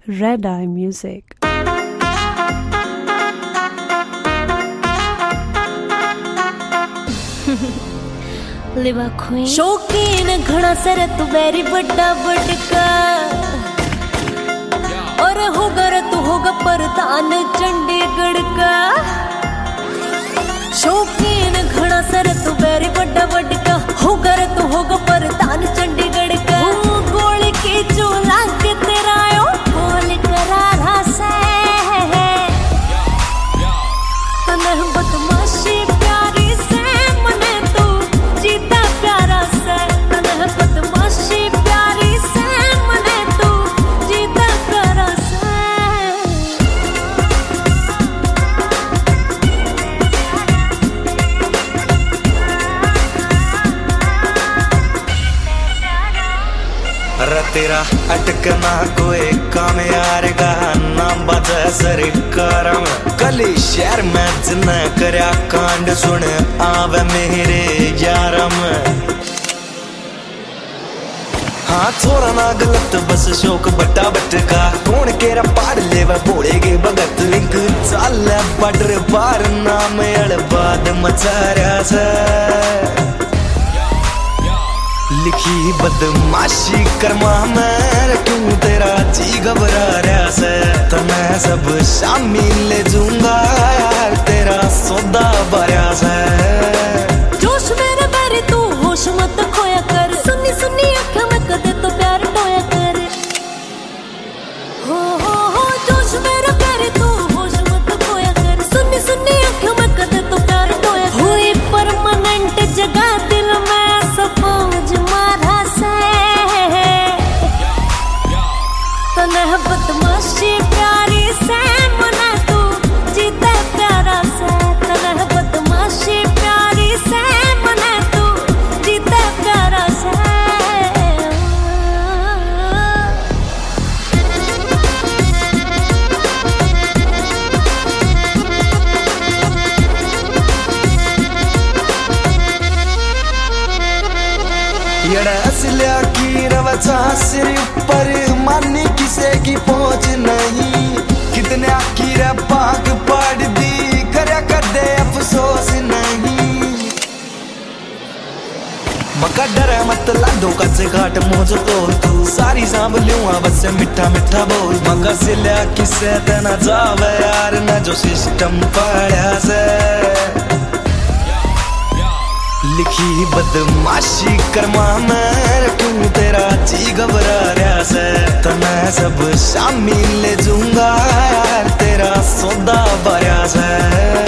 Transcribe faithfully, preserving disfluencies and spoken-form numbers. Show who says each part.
Speaker 1: Red Eye Music.
Speaker 2: लिवा खुई शौकीन घड़ा sir तू बेरी बड़ा बड़का और होगा रे तू होगा प्रधान चंडीगढ़ का। शौकीन घड़ा सर तू बेरी बड़ा बड़का होगा रे तू होगा प्रधान चंडीगढ़ का। गोली की चूल्हा के तेरा आयो बोल करारा से तन्ह बदमाशी प्यारी से मने तू जीता प्यारा से। तन्ह बदमाशी प्यारी से मने तू जीता प्यारा से।
Speaker 3: अरे तेरा अटकना कोई काम यार का ना बजा सरकार में। गली शहर में जिन्ना करया कांड सुन आवे मेरे यार में। हाँ थोड़ा ना गलत बस शौक बट्टा बटका कौन केरा पाड़ ले वह बोले के भगत लिंक चाल बटर बार नाम अड़बाद मचारा से। लिखी बदमाशी करमा मैं क्यों तेरा जी घबरा रहा से। तो मैं सब शामिल ले जूंगा यार तेरा सौदा भरा से।
Speaker 2: जोश मेरे बारे तू होश मत खोया कर सुनी सुनी आँखें में कदे तो प्यार टोया कर। हो हो हो जोश मेरे बारे तू होश मत खोया कर सुनी सुनी आँखें में कदे तो प्यार टोया कर। हुई परमानेंट जगह दिल में सपोज मारा से। तन्ह बदमाशी प्यारी से मना तू जीता प्यारा से। तन्ह बदमाशी प्यारी से मना तू जीता प्यारा से।
Speaker 3: यड़ा असलिया की रवचा सिर ऊपर मानी किसे की पहुंच नहीं। कितने आखिर पाक पाड़ दी करया कर दे अफसोस नहीं। मका डरे मत लादो कच्चे घाट मोज तो तू सारी सांभ लूंगा बस मिठा मिठा बोल। मका सिलिया किसे देना जावे यार न जो सिस्टम पड़ा से। लिखी बदमाशी करमा मैं क्यों तेरा जी घबरा रहा से। तो मैं सब शामिल ले जूंगा यार तेरा सौदा भरा से।